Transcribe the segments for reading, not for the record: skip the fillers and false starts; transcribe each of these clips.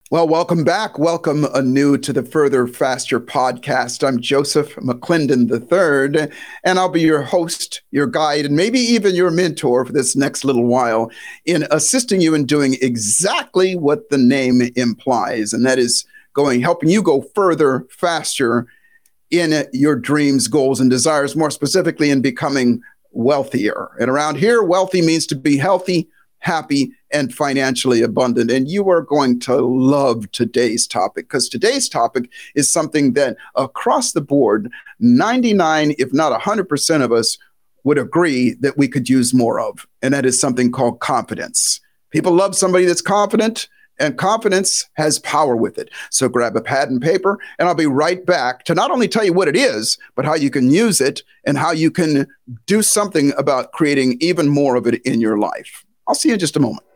Well, welcome back. Welcome anew to the Further Faster podcast. I'm Joseph McClendon III, and I'll be your host, your guide, and maybe even your mentor for this next little while in assisting you in doing exactly what the name implies, and that is helping you go further, faster in your dreams, goals, and desires, more specifically in becoming wealthier. And around here, wealthy means to be healthy, happy, and financially abundant. And you are going to love today's topic, because today's topic is something that across the board, 99, if not 100% of us would agree that we could use more of. And that is something called confidence. People love somebody that's confident, and confidence has power with it. So grab a pad and paper, and I'll be right back to not only tell you what it is, but how you can use it and how you can do something about creating even more of it in your life. I'll see you in just a moment.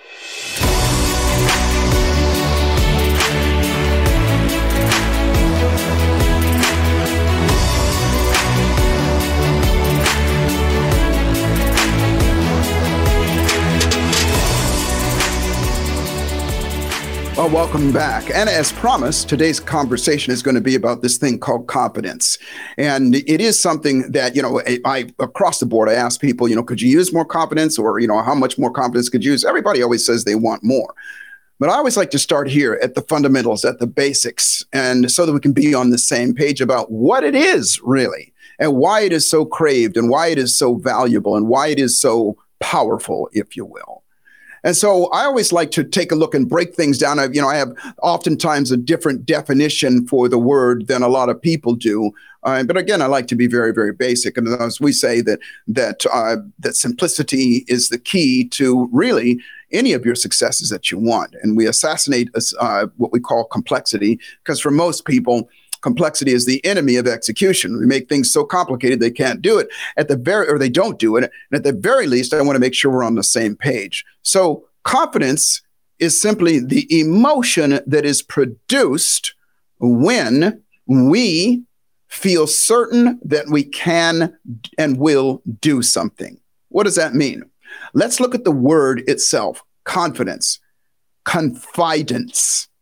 Well, welcome back. And as promised, today's conversation is going to be about this thing called confidence. And it is something that, I across the board, I ask people, could you use more confidence, or, how much more confidence could you use? Everybody always says they want more. But I always like to start here at the fundamentals, at the basics, and so that we can be on the same page about what it is really, and why it is so craved, and why it is so valuable, and why it is so powerful, if you will. And so I always like to take a look and break things down. I have oftentimes a different definition for the word than a lot of people do. But again, I like to be very, very basic. And as we say that simplicity is the key to really any of your successes that you want. And we assassinate what we call complexity, because for most people, complexity is the enemy of execution. We make things so complicated they can't do it or they don't do it. And at the very least, I want to make sure we're on the same page. So confidence is simply the emotion that is produced when we feel certain that we can and will do something. What does that mean? Let's look at the word itself. Confidence. Confidence.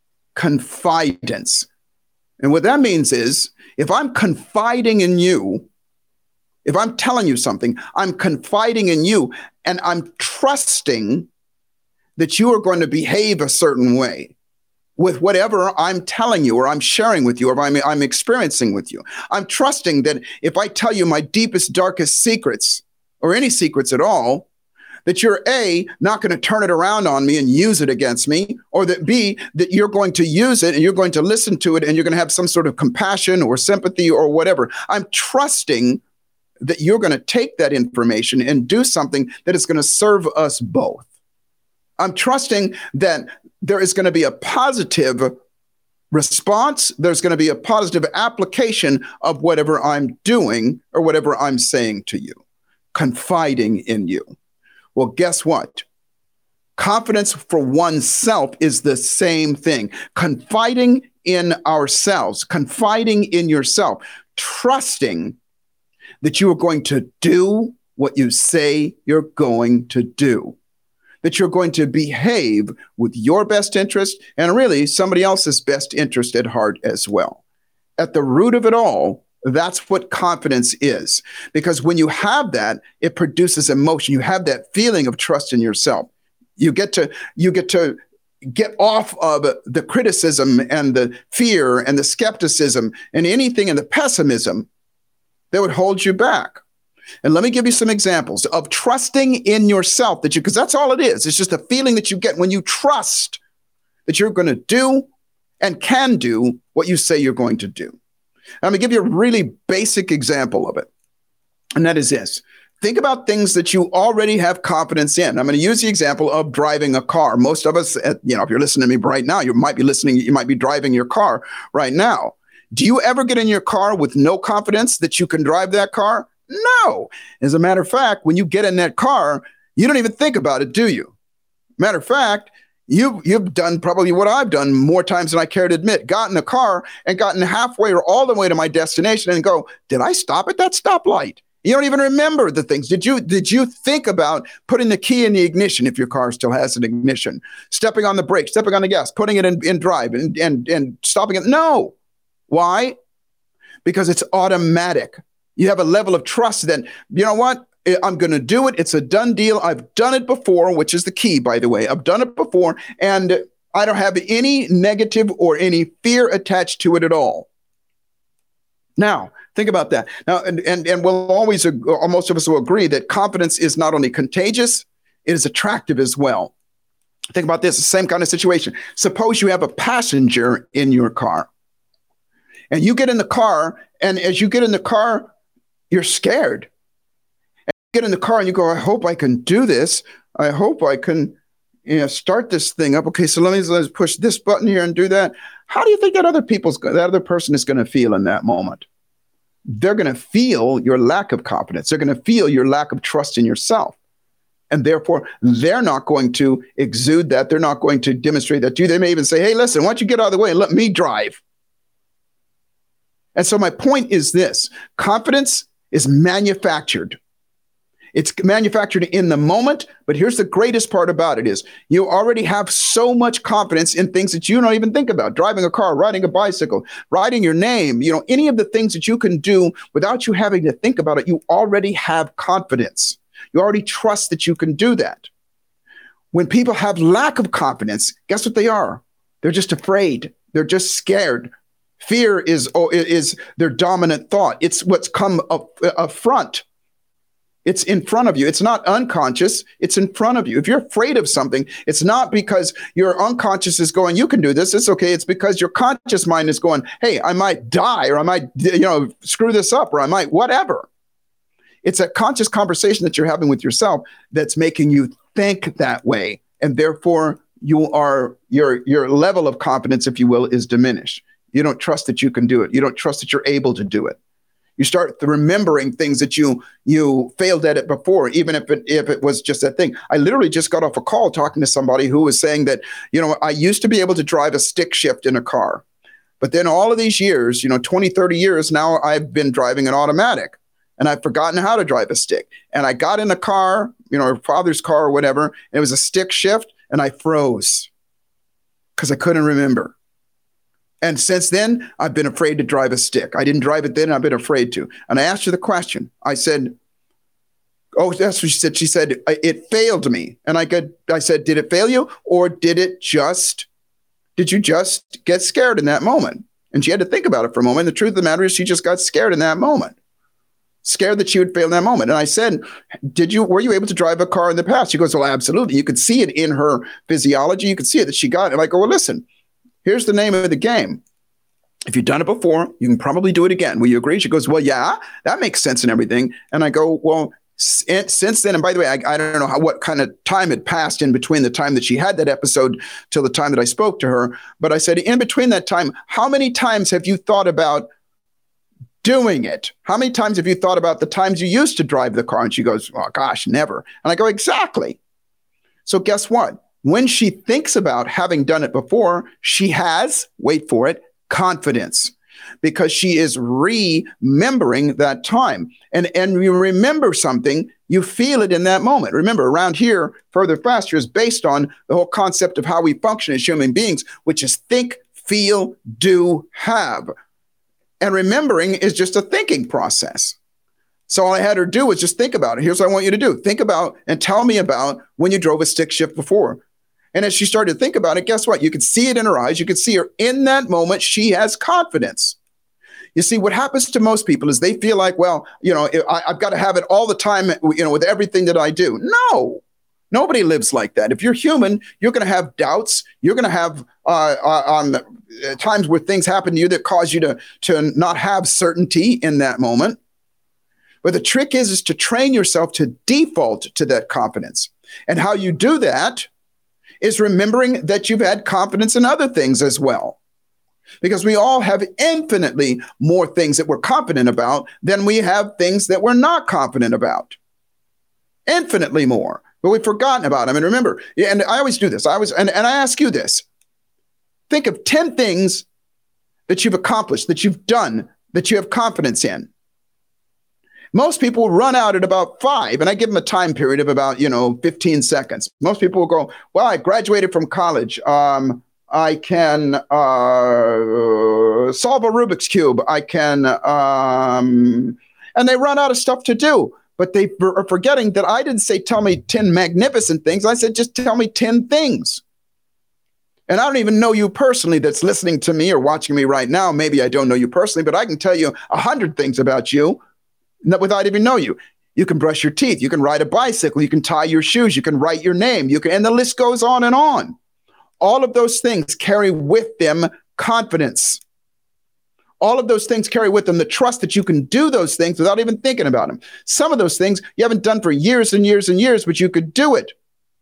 Confidence. And what that means is, if I'm confiding in you, if I'm telling you something, I'm confiding in you, and I'm trusting that you are going to behave a certain way with whatever I'm telling you, or I'm sharing with you, or I'm experiencing with you. I'm trusting that if I tell you my deepest, darkest secrets, or any secrets at all, that you're A, not going to turn it around on me and use it against me, or that B, that you're going to use it and you're going to listen to it and you're going to have some sort of compassion or sympathy or whatever. I'm trusting that you're going to take that information and do something that is going to serve us both. I'm trusting that there is going to be a positive response. There's going to be a positive application of whatever I'm doing or whatever I'm saying to you. Confiding in you. Well, guess what? Confidence for oneself is the same thing. Confiding in ourselves, confiding in yourself, trusting that you are going to do what you say you're going to do, that you're going to behave with your best interest and really somebody else's best interest at heart as well. At the root of it all, that's what confidence is. Because when you have that, it produces emotion. You have that feeling of trust in yourself. You get to get off of the criticism and the fear and the skepticism and anything in the pessimism that would hold you back. And let me give you some examples of trusting in yourself, because that's all it is. It's just a feeling that you get when you trust that you're going to do and can do what you say you're going to do. I'm going to give you a really basic example of it. And that is this. Think about things that you already have confidence in. I'm going to use the example of driving a car. Most of us, if you're listening to me right now, you might be driving your car right now. Do you ever get in your car with no confidence that you can drive that car? No. As a matter of fact, when you get in that car, you don't even think about it, do you? Matter of fact, You've done probably what I've done more times than I care to admit. Got in a car and gotten halfway or all the way to my destination and go, did I stop at that stoplight? You don't even remember the things. Did you think about putting the key in the ignition if your car still has an ignition, stepping on the brake, stepping on the gas, putting it in drive and stopping it? No. Why? Because it's automatic. You have a level of trust that, you know what? I'm going to do it. It's a done deal. I've done it before, which is the key, by the way. I've done it before, and I don't have any negative or any fear attached to it at all. Now, think about that. Now, and we'll always, most of us will agree that confidence is not only contagious, it is attractive as well. Think about this, the same kind of situation. Suppose you have a passenger in your car, and you get in the car, and as you get in the car, you're scared. Get in the car and you go, I hope I can do this. I hope I can, start this thing up. Okay, so let's push this button here and do that. How do you think that other person is going to feel in that moment? They're going to feel your lack of confidence. They're going to feel your lack of trust in yourself. And therefore, they're not going to exude that. They're not going to demonstrate that to you. They may even say, hey, listen, why don't you get out of the way and let me drive? And so my point is this: confidence is manufactured. It's manufactured in the moment, but here's the greatest part about it is you already have so much confidence in things that you don't even think about. Driving a car, riding a bicycle, writing your name, any of the things that you can do without you having to think about it. You already have confidence. You already trust that you can do that. When people have lack of confidence, guess what they are? They're just afraid. They're just scared. Fear is their dominant thought. It's what's come up front. It's in front of you. It's not unconscious. It's in front of you. If you're afraid of something, it's not because your unconscious is going, you can do this. It's okay. It's because your conscious mind is going, hey, I might die, or I might, screw this up, or I might whatever. It's a conscious conversation that you're having with yourself that's making you think that way. And therefore, your level of confidence, if you will, is diminished. You don't trust that you can do it. You don't trust that you're able to do it. You start remembering things that you failed at it before, even if it was just that thing. I literally just got off a call talking to somebody who was saying that, I used to be able to drive a stick shift in a car. But then all of these years, 20, 30 years now, I've been driving an automatic, and I've forgotten how to drive a stick. And I got in a car, her father's car or whatever, and it was a stick shift, and I froze because I couldn't remember. And since then, I've been afraid to drive a stick. I didn't drive it then. I've been afraid to. And I asked her the question. I said, oh, that's what she said. She said, it failed me. And I said, did it fail you? Or did you just get scared in that moment? And she had to think about it for a moment. The truth of the matter is she just got scared in that moment. Scared that she would fail in that moment. And I said, were you able to drive a car in the past? She goes, well, absolutely. You could see it in her physiology. You could see it that she got it. And I go, well, listen. Here's the name of the game. If you've done it before, you can probably do it again. Will you agree? She goes, well, yeah, that makes sense and everything. And I go, well, since then, and by the way, I don't know what kind of time had passed in between the time that she had that episode till the time that I spoke to her. But I said, in between that time, how many times have you thought about doing it? How many times have you thought about the times you used to drive the car? And she goes, oh, gosh, never. And I go, exactly. So guess what? When she thinks about having done it before, she has, wait for it, confidence, because she is remembering that time. And you remember something, you feel it in that moment. Remember, around here, Further Faster is based on the whole concept of how we function as human beings, which is think, feel, do, have. And remembering is just a thinking process. So all I had her do was just think about it. Here's what I want you to do. Think about and tell me about when you drove a stick shift before. And as she started to think about it, guess what? You could see it in her eyes. You could see her in that moment. She has confidence. You see, what happens to most people is they feel like, well, I've got to have it all the time, with everything that I do. No, nobody lives like that. If you're human, you're going to have doubts. You're going to have times where things happen to you that cause you to not have certainty in that moment. But the trick is to train yourself to default to that confidence. And how you do that is remembering that you've had confidence in other things as well. Because we all have infinitely more things that we're confident about than we have things that we're not confident about. Infinitely more. But we've forgotten about them. And remember, and I always do this. And I ask you this. Think of 10 things that you've accomplished, that you've done, that you have confidence in. Most people run out at about 5, and I give them a time period of about 15 seconds. Most people will go, well, I graduated from college. I can solve a Rubik's Cube. I can, and they run out of stuff to do. But they are forgetting that I didn't say, tell me 10 magnificent things. I said, just tell me 10 things. And I don't even know you personally that's listening to me or watching me right now. Maybe I don't know you personally, but I can tell you 100 things about you without even know you. You can brush your teeth. You can ride a bicycle. You can tie your shoes. You can write your name. And the list goes on and on. All of those things carry with them confidence. All of those things carry with them the trust that you can do those things without even thinking about them. Some of those things you haven't done for years and years and years, but you could do it.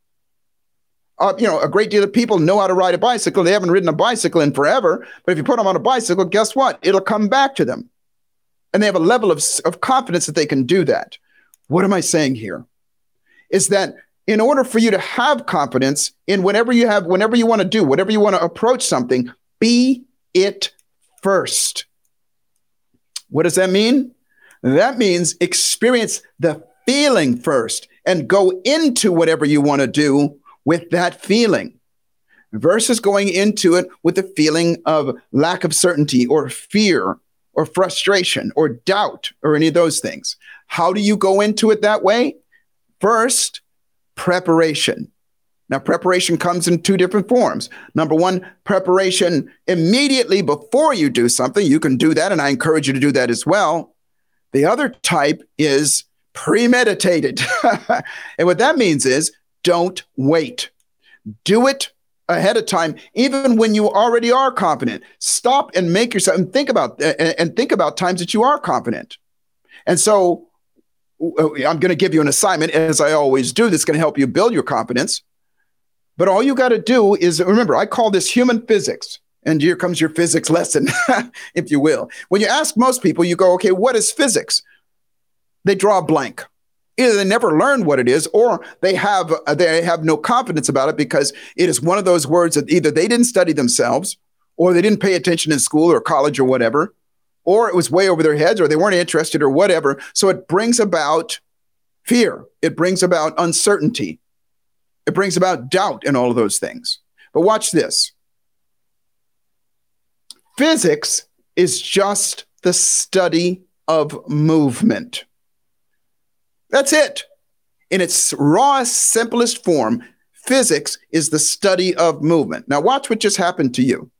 A great deal of people know how to ride a bicycle. They haven't ridden a bicycle in forever, but if you put them on a bicycle, guess what? It'll come back to them. And they have a level of confidence that they can do that. What am I saying here? Is that in order for you to have confidence in whenever you want to do, whatever you want to approach something, be it first. What does that mean? That means experience the feeling first and go into whatever you want to do with that feeling versus going into it with a feeling of lack of certainty or fear or frustration or doubt or any of those things. How do you go into it that way? First, preparation. Now, preparation comes in 2 different forms. Number 1, preparation immediately before you do something. You can do that, and I encourage you to do that as well. The other type is premeditated. And what that means is don't wait. Do it ahead of time, even when you already are confident. Stop and make yourself and think about times that you are confident. And so I'm going to give you an assignment, as I always do, that's going to help you build your confidence. But all you got to do is, remember, I call this human physics. And here comes your physics lesson, if you will. When you ask most people, you go, okay, what is physics? They draw a blank. Either they never learned what it is, or they have no confidence about it because it is one of those words that either they didn't study themselves, or they didn't pay attention in school or college or whatever, or it was way over their heads, or they weren't interested or whatever. So it brings about fear. It brings about uncertainty. It brings about doubt and all of those things. But watch this. Physics is just the study of movement. That's it. In its rawest, simplest form, physics is the study of movement. Now watch what just happened to you.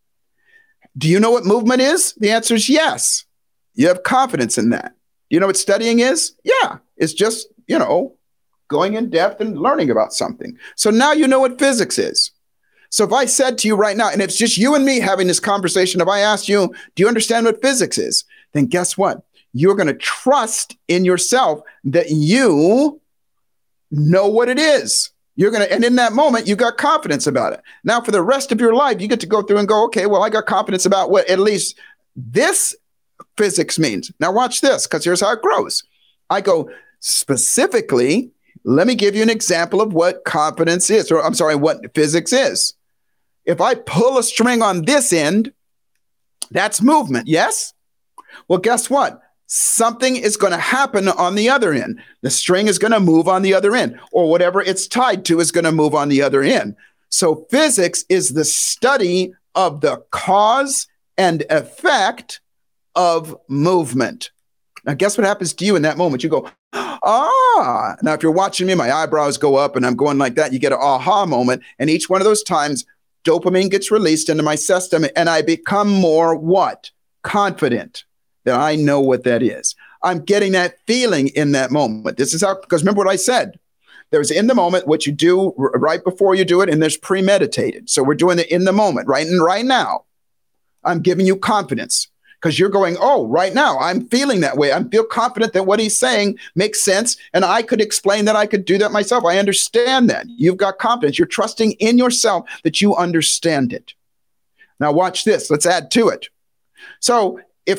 Do you know what movement is? The answer is yes. You have confidence in that. Do you know what studying is? Yeah. It's just, going in depth and learning about something. So now you know what physics is. So if I said to you right now, and it's just you and me having this conversation, if I asked you, do you understand what physics is? Then guess what? You're going to trust in yourself that you know what it is. And in that moment, you got confidence about it. Now, for the rest of your life, you get to go through and go, okay, well, I got confidence about what at least this physics means. Now watch this, because here's how it grows. I go specifically, let me give you an example of what confidence is, or what physics is. If I pull a string on this end, that's movement, yes? Well, guess what? Something is going to happen on the other end. The string is going to move on the other end, or whatever it's tied to is going to move on the other end. So physics is the study of the cause and effect of movement. Now, guess what happens to you in that moment? You go, ah. Now, if you're watching me, my eyebrows go up and I'm going like that. You get an aha moment. And each one of those times, dopamine gets released into my system and I become more what? Confident that I know what that is. I'm getting that feeling in that moment. This is how, because remember what I said. There's in the moment, what you do right before you do it, and there's premeditated. So we're doing it in the moment, right? And right now, I'm giving you confidence. Because you're going, oh, right now, I'm feeling that way. I feel confident that what he's saying makes sense. And I could explain that I could do that myself. I understand that. You've got confidence. You're trusting in yourself that you understand it. Now watch this. Let's add to it. So if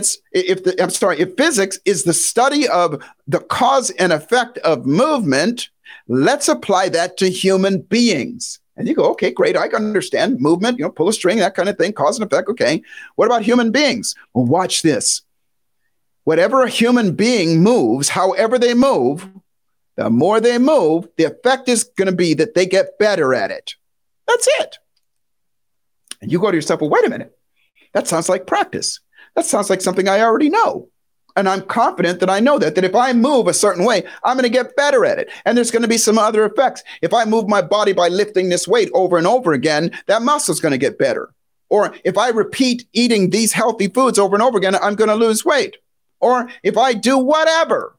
physics is the study of the cause and effect of movement, let's apply that to human beings. And you go, okay, great. I can understand movement, pull a string, that kind of thing, cause and effect. Okay. What about human beings? Well, watch this. whatever a human being moves, however they move, the more they move, the effect is going to be that they get better at it. That's it. And you go to yourself, well, wait a minute. That sounds like practice. That sounds like something I already know. And I'm confident that I know that if I move a certain way, I'm going to get better at it. And there's going to be some other effects. If I move my body by lifting this weight over and over again, that muscle's going to get better. Or if I repeat eating these healthy foods over and over again, I'm going to lose weight. Or if I do whatever,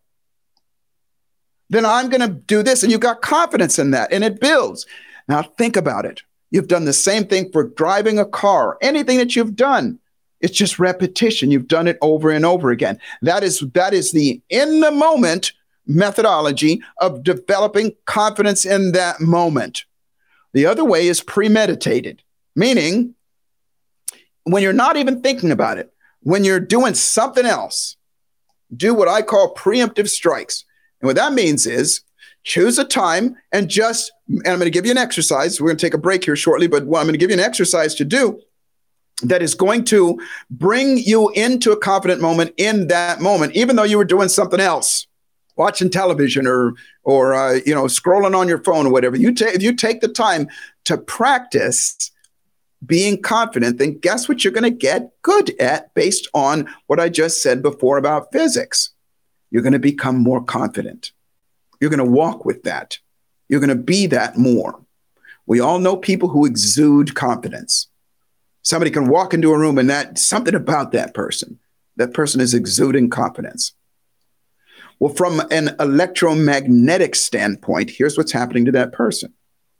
then I'm going to do this. And you've got confidence in that, and it builds. Now think about it. You've done the same thing for driving a car. Anything that you've done, it's just repetition. You've done it over and over again. That is the in the moment methodology of developing confidence in that moment. The other way is premeditated, meaning when you're not even thinking about it, when you're doing something else, do what I call preemptive strikes. And what that means is choose a time and I'm going to give you an exercise. We're going to take a break here shortly, but I'm going to give you an exercise to do that is going to bring you into a confident moment in that moment, even though you were doing something else, watching television or scrolling on your phone or whatever. If you take the time to practice being confident, then guess what you're going to get good at based on what I just said before about physics. You're going to become more confident. You're going to walk with that. You're going to be that more. We all know people who exude confidence. Somebody can walk into a room and that something about that person is exuding confidence. Well, from an electromagnetic standpoint, here's what's happening to that person.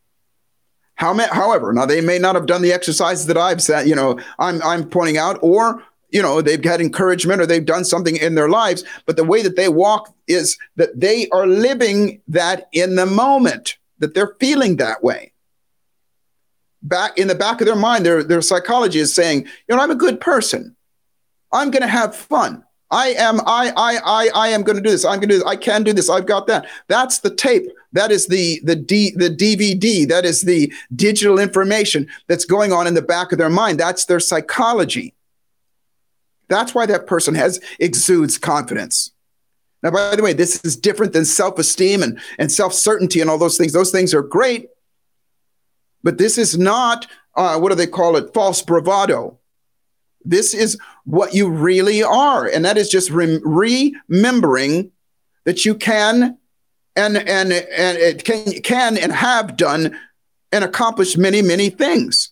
However, now they may not have done the exercises that I've said, I'm pointing out, or they've had encouragement or they've done something in their lives, but the way that they walk is that they are living that in the moment, that they're feeling that way. Back in the back of their mind, their psychology is saying, I'm a good person. I'm going to have fun. I am going to do this. I'm going to do this. I can do this. I've got that. That's the tape. That is the DVD. That is the digital information that's going on in the back of their mind. That's their psychology. That's why that person exudes confidence. Now, by the way, this is different than self-esteem and self-certainty and all those things. Those things are great, but this is not, what do they call it? False bravado. This is what you really are. And that is just remembering that you can and have done and accomplished many, many things.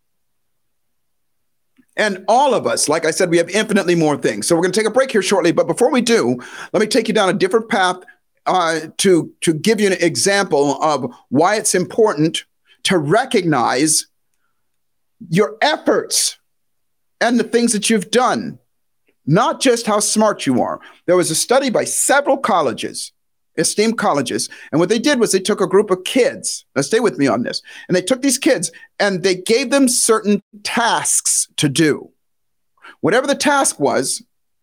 And all of us, like I said, we have infinitely more things. So we're going to take a break here shortly. But before we do, let me take you down a different path to give you an example of why it's important to recognize your efforts and the things that you've done, not just how smart you are. There was a study by several colleges, esteemed colleges, and what they did was they took a group of kids. Now stay with me on this. And they took these kids and they gave them certain tasks to do. Whatever the task was,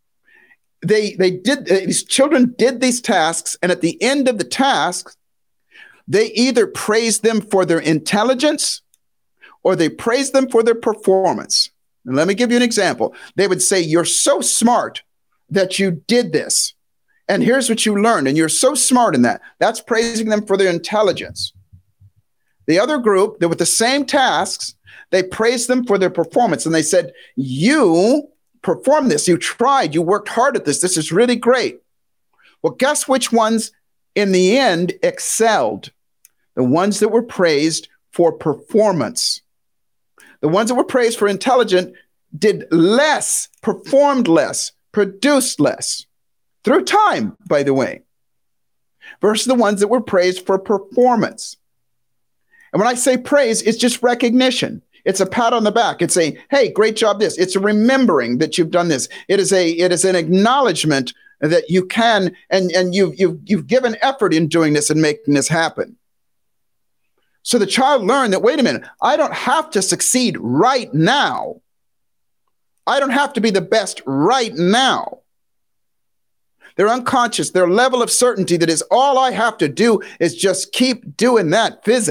these children did these tasks, and at the end of the task, they either praised them for their intelligence or they praised them for their performance. And let me give you an example. They would say, you're so smart that you did this. And here's what you learned. And you're so smart in that. That's praising them for their intelligence. The other group, that with the same tasks, they praised them for their performance. And they said, you performed this. You tried. You worked hard at this. This is really great. Well, guess which ones in the end excelled? The ones that were praised for performance. The ones that were praised for intelligence did less, performed less, produced less. Through time, by the way, versus the ones that were praised for performance. And when I say praise, it's just recognition. It's a pat on the back. It's a, hey, great job, this. It's a remembering that you've done this. It is an acknowledgement that you can, and you've given effort in doing this and making this happen. So the child learned that, wait a minute, I don't have to succeed right now. I don't have to be the best right now. They're unconscious. Their level of certainty that is all I have to do is just keep doing that physics.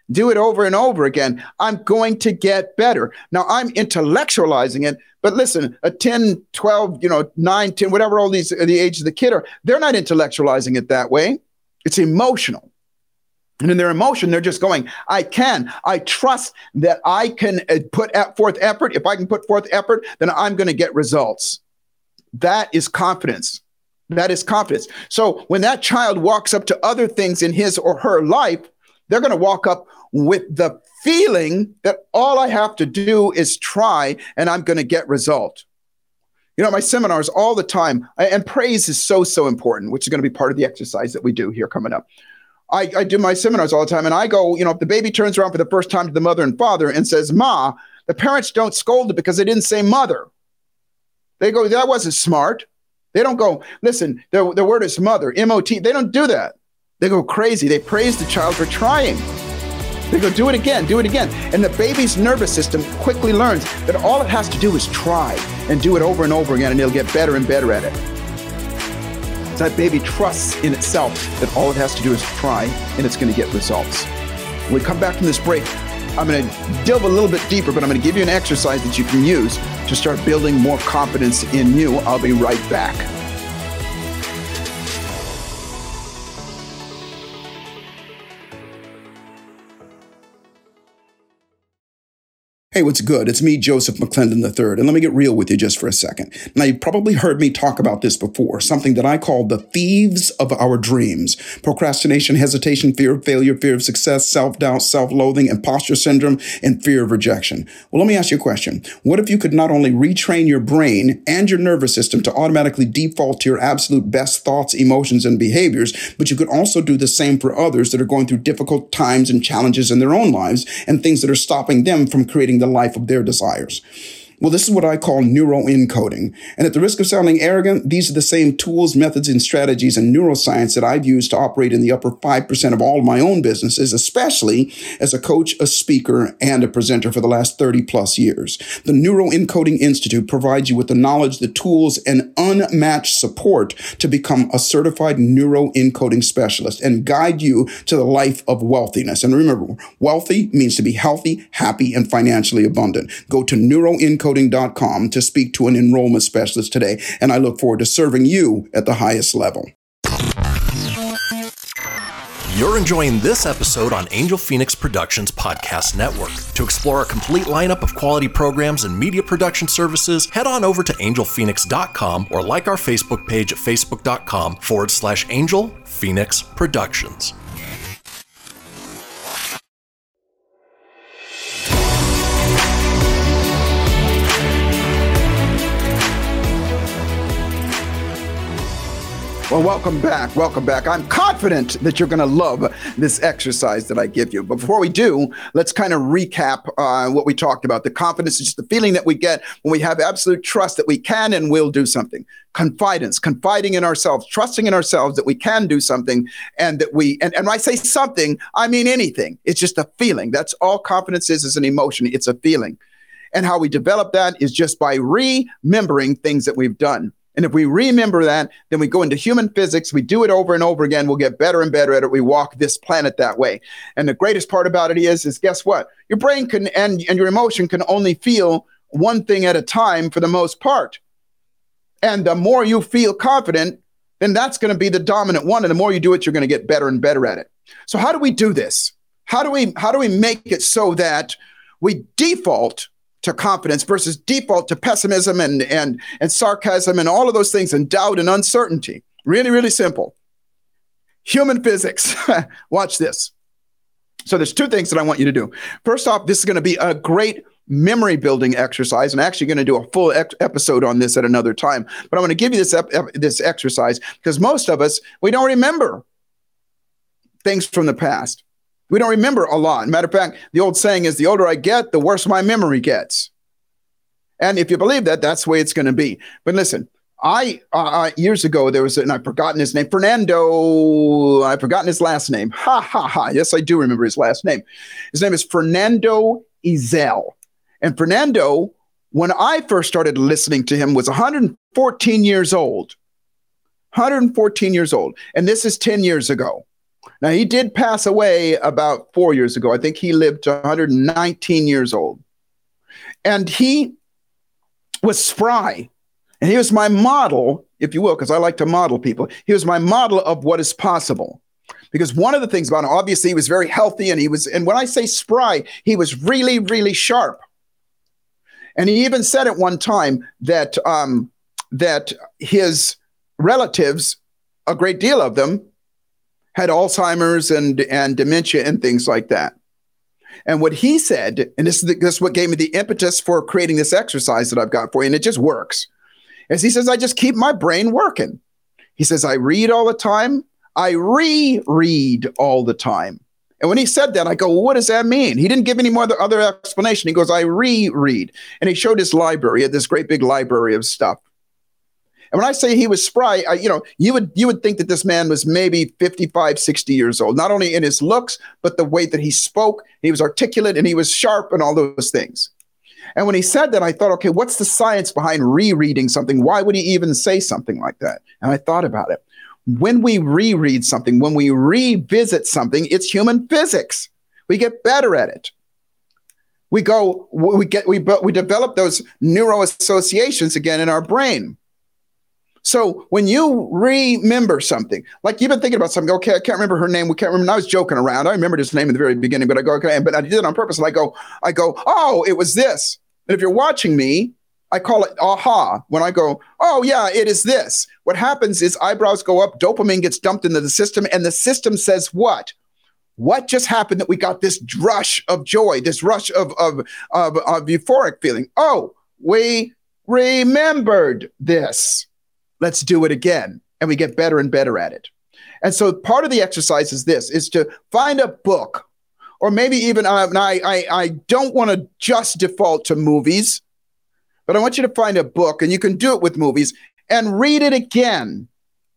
do it over and over again, I'm going to get better. Now I'm intellectualizing it, but listen, a 10, 12, 9, 10, whatever all these the age of the kid are, they're not intellectualizing it that way. It's emotional. And in their emotion, they're just going, I trust that I can put forth effort. If I can put forth effort, then I'm going to get results. That is confidence. That is confidence. So when that child walks up to other things in his or her life, they're going to walk up with the feeling that all I have to do is try and I'm going to get result. My seminars all the time, and praise is so, so important, which is going to be part of the exercise that we do here coming up. I do my seminars all the time, and I go, if the baby turns around for the first time to the mother and father and says, Ma, the parents don't scold it because they didn't say mother. They go, that wasn't smart. They don't go, listen, the word is mother, M-O-T. They don't do that. They go crazy. They praise the child for trying. They go, do it again, do it again. And the baby's nervous system quickly learns that all it has to do is try and do it over and over again, and it'll get better and better at it. So that baby trusts in itself that all it has to do is try, and it's going to get results. When we come back from this break, I'm going to delve a little bit deeper, but I'm going to give you an exercise that you can use to start building more confidence in you. I'll be right back. Hey, what's good? It's me, Joseph McClendon III, and let me get real with you just for a second. Now, you've probably heard me talk about this before, something that I call the thieves of our dreams. Procrastination, hesitation, fear of failure, fear of success, self-doubt, self-loathing, imposter syndrome, and fear of rejection. Well, let me ask you a question. What if you could not only retrain your brain and your nervous system to automatically default to your absolute best thoughts, emotions, and behaviors, but you could also do the same for others that are going through difficult times and challenges in their own lives and things that are stopping them from creating the life of their desires? Well, this is what I call neuroencoding. And at the risk of sounding arrogant, these are the same tools, methods, and strategies in neuroscience that I've used to operate in the upper 5% of all of my own businesses, especially as a coach, a speaker, and a presenter for the last 30 plus years. The Neuroencoding Institute provides you with the knowledge, the tools, and unmatched support to become a certified neuroencoding specialist and guide you to the life of wealthiness. And remember, wealthy means to be healthy, happy, and financially abundant. Go to neuroencoding.com to speak to an enrollment specialist today, and I look forward to serving you at the highest level. You're enjoying this episode on Angel Phoenix Productions Podcast Network. To explore a complete lineup of quality programs and media production services, head on over to angelphoenix.com or like our Facebook page at facebook.com/Angel Phoenix Productions. Well, welcome back. Welcome back. I'm confident that you're going to love this exercise that I give you. But before we do, let's kind of recap what we talked about. The confidence is just the feeling that we get when we have absolute trust that we can and will do something. Confidence, confiding in ourselves, trusting in ourselves that we can do something, and that and when I say something, I mean anything. It's just a feeling. That's all confidence is an emotion. It's a feeling. And how we develop that is just by remembering things that we've done. And if we remember that, then we go into human physics. We do it over and over again. We'll get better and better at it. We walk this planet that way. And the greatest part about it is guess what? Your brain can and your emotion can only feel one thing at a time for the most part. And the more you feel confident, then that's going to be the dominant one. And the more you do it, you're going to get better and better at it. So how do we do this? How do we make it so that we default to confidence versus default to pessimism and sarcasm and all of those things and doubt and uncertainty? Really, really simple. Human physics. Watch this. So there's two things that I want you to do. First off, this is going to be a great memory building exercise. And I'm actually going to do a full episode on this at another time. But I'm going to give you this exercise because most of us, we don't remember things from the past. We don't remember a lot. Matter of fact, the old saying is the older I get, the worse my memory gets. And if you believe that, that's the way it's going to be. But listen, years ago, there was, and I've forgotten his name, Fernando, I've forgotten his last name. Ha, ha, ha. Yes, I do remember his last name. His name is Fernando Ezell. And Fernando, when I first started listening to him, was 114 years old. 114 years old. And this is 10 years ago. Now, he did pass away about 4 years ago. I think he lived to 119 years old. And he was spry. And he was my model, if you will, because I like to model people. He was my model of what is possible. Because one of the things about him, obviously, he was very healthy, and when I say spry, he was really, really sharp. And he even said at one time that that his relatives, a great deal of them, had Alzheimer's and dementia and things like that. And what he said, and this is what gave me the impetus for creating this exercise that I've got for you, and it just works, is he says, I just keep my brain working. He says, I read all the time. I reread all the time. And when he said that, I go, well, what does that mean? He didn't give any more other explanation. He goes, I reread. And he showed his library. He had this great big library of stuff. And when I say he was spry, you would think that this man was maybe 55, 60 years old, not only in his looks, but the way that he spoke. He was articulate and he was sharp and all those things. And when he said that, I thought, okay, what's the science behind rereading something? Why would he even say something like that? And I thought about it. When we reread something, when we revisit something, it's human physics. We get better at it. We develop those neuroassociations again in our brain. So when you remember something, like you've been thinking about something, okay, I can't remember her name. We can't remember. And I was joking around. I remembered his name in the very beginning, but I go, okay, but I did it on purpose. And I go, oh, it was this. And if you're watching me, I call it aha. When I go, oh yeah, it is this. What happens is eyebrows go up, dopamine gets dumped into the system, and the system says what? What just happened that we got this rush of joy, this rush of euphoric feeling? Oh, we remembered this. Let's do it again. And we get better and better at it. And so part of the exercise is this, is to find a book, or maybe even, I don't want to just default to movies, but I want you to find a book, and you can do it with movies, and read it again.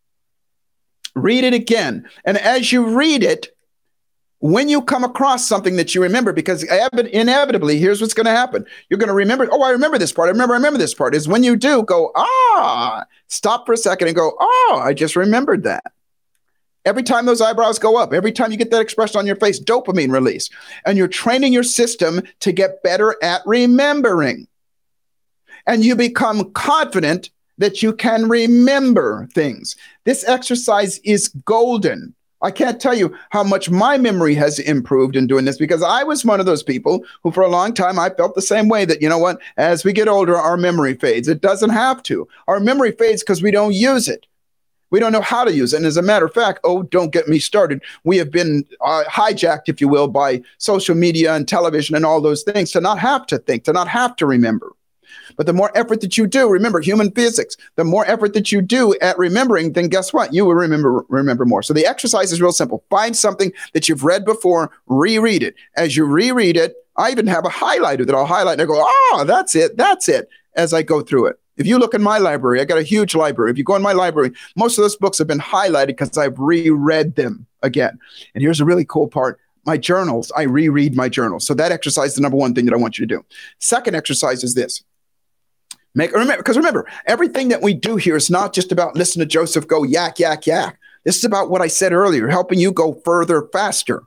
Read it again. And as you read it, when you come across something that you remember, because inevitably, here's what's going to happen. You're going to remember, oh, I remember this part. I remember this part. Is when you do go, stop for a second and go, I just remembered that. Every time those eyebrows go up, every time you get that expression on your face, dopamine release. And you're training your system to get better at remembering. And you become confident that you can remember things. This exercise is golden. I can't tell you how much my memory has improved in doing this, because I was one of those people who for a long time, I felt the same way, that, you know what, as we get older, our memory fades. It doesn't have to. Our memory fades because we don't use it. We don't know how to use it. And as a matter of fact, don't get me started. We have been hijacked, if you will, by social media and television and all those things to not have to think, to not have to remember. But the more effort that you do, remember human physics, the more effort that you do at remembering, then guess what? You will remember more. So the exercise is real simple. Find something that you've read before, reread it. As you reread it, I even have a highlighter that I'll highlight and I go, that's it, as I go through it. If you look in my library, I got a huge library. If you go in my library, most of those books have been highlighted because I've reread them again. And here's a really cool part. My journals, I reread my journals. So that exercise is the number one thing that I want you to do. Second exercise is this. Remember, everything that we do here is not just about listen to Joseph go yak, yak, yak. This is about what I said earlier, helping you go further, faster.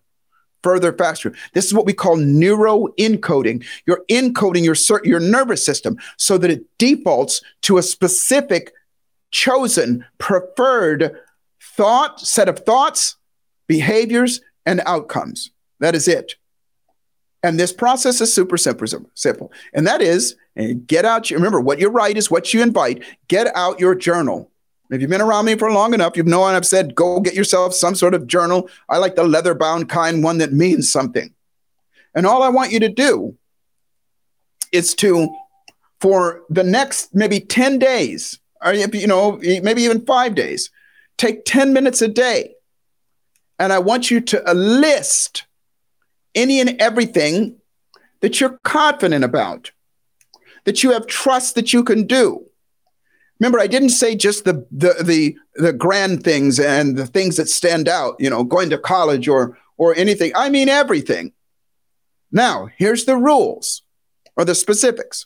This is what we call neuroencoding. You're encoding your nervous system so that it defaults to a specific, chosen, preferred set of thoughts, behaviors, and outcomes. That is it. And this process is super simple. And that is, get out, remember, what you write is what you invite. Get out your journal. If you've been around me for long enough, I've said, go get yourself some sort of journal. I like the leather-bound kind, one that means something. And all I want you to do is for the next maybe 10 days, or maybe even 5 days, take 10 minutes a day. And I want you to list any and everything that you're confident about, that you have trust that you can do. Remember, I didn't say just the grand things and the things that stand out, going to college or anything. I mean everything. Now, here's the rules or the specifics.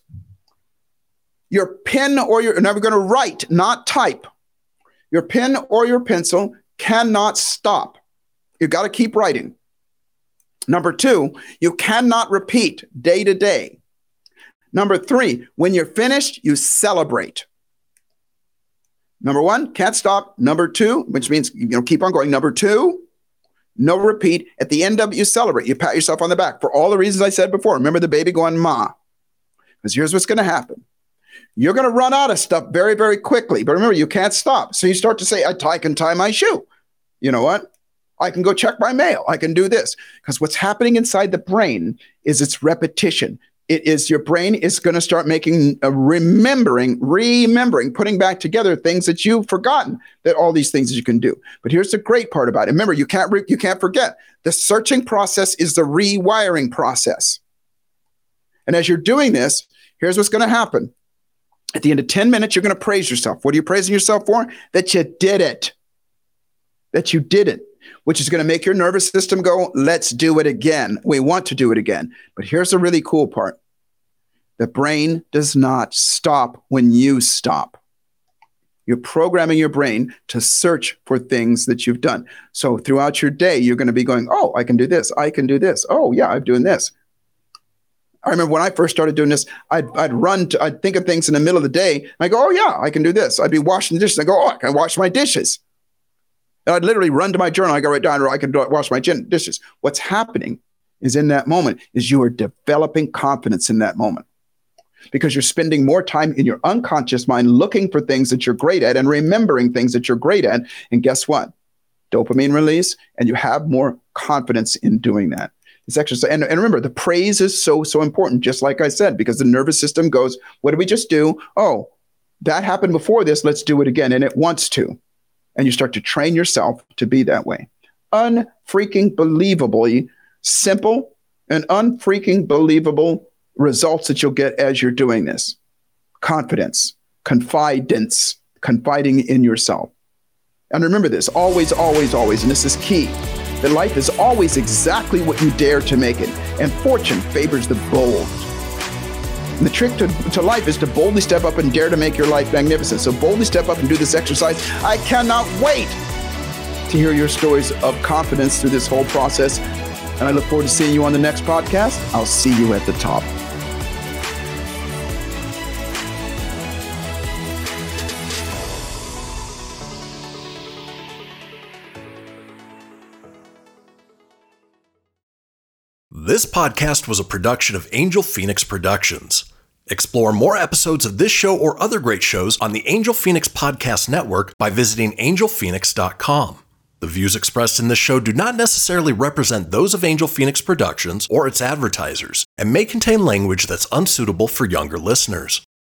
Your pen now we're going to write, not type. Your pen or your pencil cannot stop. You got to keep writing. Number 2, you cannot repeat day to day. Number 3, when you're finished, you celebrate. Number 1, can't stop. Number 2, which means, keep on going. Number 2, no repeat. At the end of it, you celebrate. You pat yourself on the back for all the reasons I said before. Remember the baby going, ma. Because here's what's going to happen. You're going to run out of stuff very, very quickly. But remember, you can't stop. So you start to say, I can tie my shoe. You know what? I can go check my mail. I can do this. Because what's happening inside the brain is it's repetition. It is your brain is going to start making, remembering, putting back together things that you've forgotten, that all these things that you can do. But here's the great part about it. Remember, you can't forget. The searching process is the rewiring process. And as you're doing this, here's what's going to happen. At the end of 10 minutes, you're going to praise yourself. What are you praising yourself for? That you did it. That you did it, which is going to make your nervous system go, let's do it again. We want to do it again. But here's the really cool part. The brain does not stop when you stop. You're programming your brain to search for things that you've done. So throughout your day, you're going to be going, oh, I can do this. I can do this. Oh, yeah, I'm doing this. I remember when I first started doing this, I'd think of things in the middle of the day. And I go, oh, yeah, I can do this. I'd be washing the dishes. I go, oh, I can wash my dishes. And I'd literally run to my journal. I go right down, I can wash my dishes. What's happening is in that moment is you are developing confidence in that moment because you're spending more time in your unconscious mind looking for things that you're great at and remembering things that you're great at. And guess what? Dopamine release, and you have more confidence in doing that. This exercise, and remember, the praise is so important, just like I said, because the nervous system goes, what did we just do? Oh, that happened before this. Let's do it again. And it wants to. And you start to train yourself to be that way. Unfreaking believably simple and unfreaking believable results that you'll get as you're doing this. Confidence, confiding in yourself. And remember this, always, always, always, and this is key, that life is always exactly what you dare to make it, and fortune favors the bold. And the trick to life is to boldly step up and dare to make your life magnificent. So boldly step up and do this exercise. I cannot wait to hear your stories of confidence through this whole process. And I look forward to seeing you on the next podcast. I'll see you at the top. This podcast was a production of Angel Phoenix Productions. Explore more episodes of this show or other great shows on the Angel Phoenix Podcast Network by visiting angelphoenix.com. The views expressed in this show do not necessarily represent those of Angel Phoenix Productions or its advertisers and may contain language that's unsuitable for younger listeners.